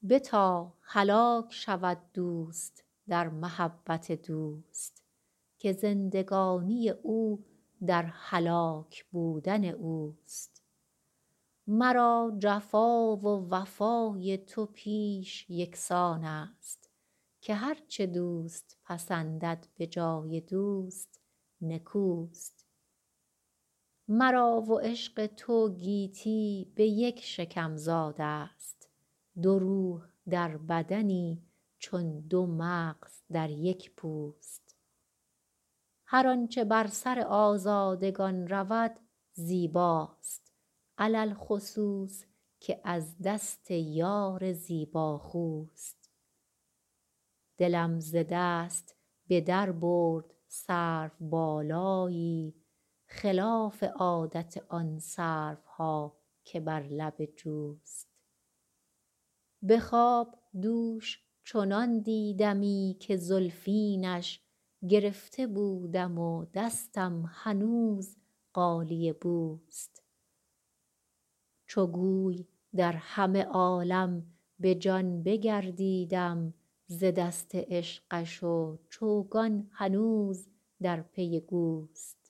بتا هلاک شود دوست در محبت دوست، که زندگانی او در هلاک بودن اوست. مرا جفا و وفای تو پیش یکسان است، که هر چه دوست پسندد به جای دوست نکوست. مرا و عشق تو گیتی به یک شکم زاده است، دو روح در بدنی چون دو مغز در یک پوست. هر آنچه بر سر آزادگان رود زیباست، علی الخصوص که از دست یار زیباخوست. دلم ز دست به در برد سروبالایی، خلاف عادت آن سروها که بر لب جوست. به خواب دوش چنان دیدمی که زلفینش گرفته بودم و دستم هنوز غالیه بوست. چو گوی در همه عالم به جان بگردیدم ز دست عشقش و چوگان هنوز در پی گوست.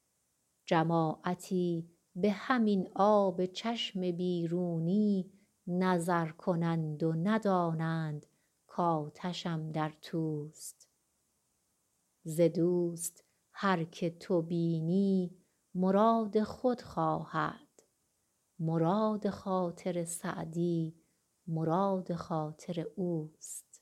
جماعتی به همین آب چشم بیرونی نظر کنند و ندانند کآتشم در توست. ز دوست هر که تو بینی مراد خود خواهد، مراد خاطر سعدی مراد خاطر اوست.